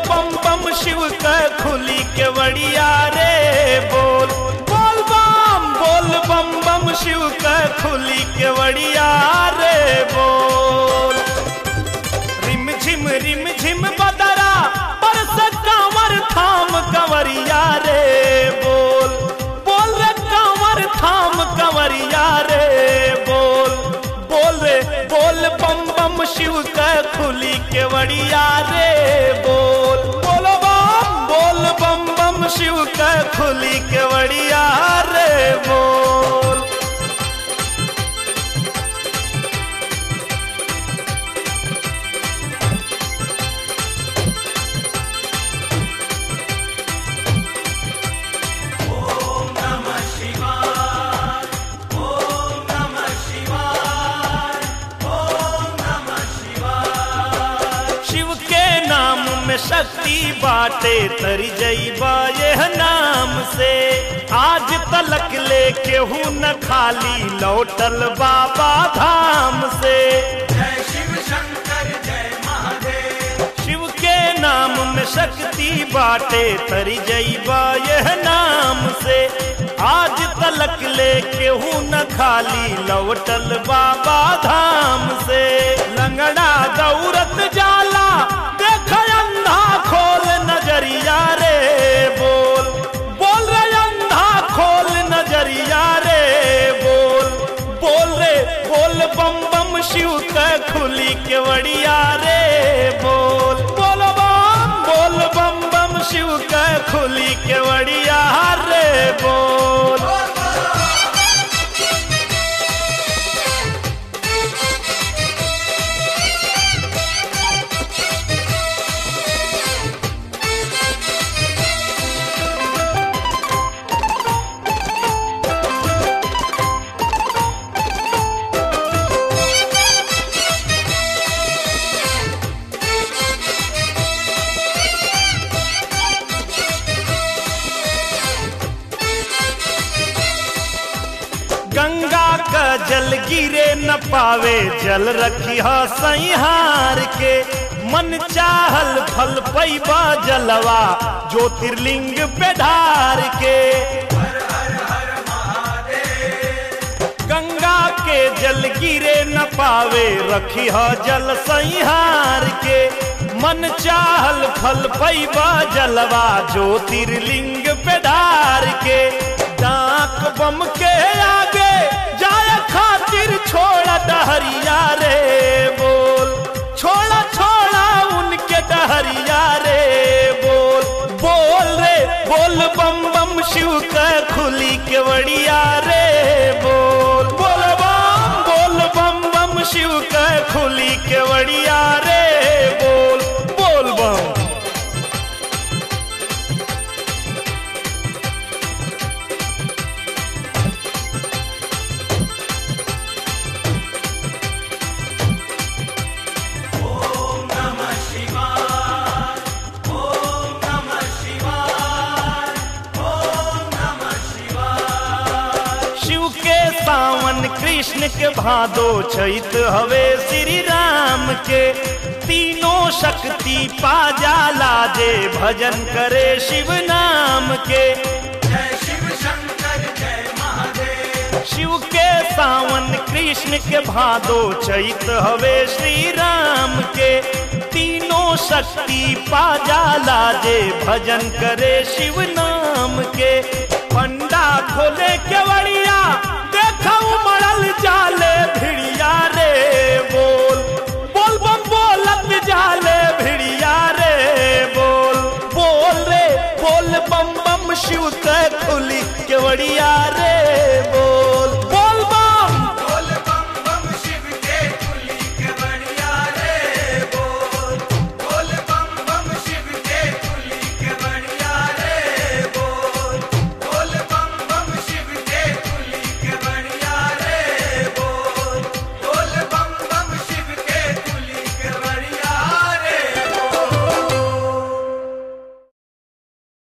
बम बम शिव का खुली केवड़िया रे बोल बोल बम बम शिव का खुली केवड़िया रे बोल। रिम झिम बदरा बरस कांवर थाम कंवरिया रे बोल बोल रे कांवर थाम कंवरिया रे बोल बोल रे बोल बम बम शिव का खुली केवड़िया रे बोल बोल बम बम शिव का खुली केवड़िया रे बोल। शक्ति बाटे तरी जईबा यह नाम से आज तलक लेके हूँ न खाली लौटल बाबा धाम से। जय शिव शंकर जय महादेव। शिव के नाम में शक्ति बाटे तरी जईबा यह नाम से आज तलक लेके हूँ न खाली लौटल बाबा धाम से। लंगड़ा दौरत जाला खोल नजरिया रे बोल बोल रे अंधा खोल नजरिया रे बोल बोल रे बोल बम बम शिव का खुली केवड़िया रे बोल बोल बम बम शिव का खुली केवड़िया रे बोल। गंगा का जल गिरे न पावे जल रखिया संहार के मन चाहल फल पैबा जलवा ज्योतिर्लिंग पे ढार के। हर हर हर महादेव। गंगा के जल गिरे न पावे रखिया जल संहार के मन चाहल फल पैबा जलवा ज्योतिर्लिंग पे ढार के। डाक बम के आगे जाया खातिर छोड़ा डहरिया रे बोल छोड़ा उनके डहरिया रे बोल बोल रे बोल बम बम शिव का खुली केवड़िया रे बोल बोल बम बम शिव का खुली केवड़िया रे बोल बम। सावन कृष्ण के भादो चैत हवे श्री राम के तीनों शक्ति पा जाला जे भजन करे शिव नाम के। जय शिव शंकर जय महादेव। शिव के सावन कृष्ण के भादो चैत हवे श्री राम के तीनों शक्ति पा जाला जे भजन करे शिव नाम के। पंडा खोले केवड़िया मरल जाले भिड़िया रे बोल बम बोलत जाले भिड़िया रे बोल बोल रे बोल बम बम शिव का खुली केवड़िया रे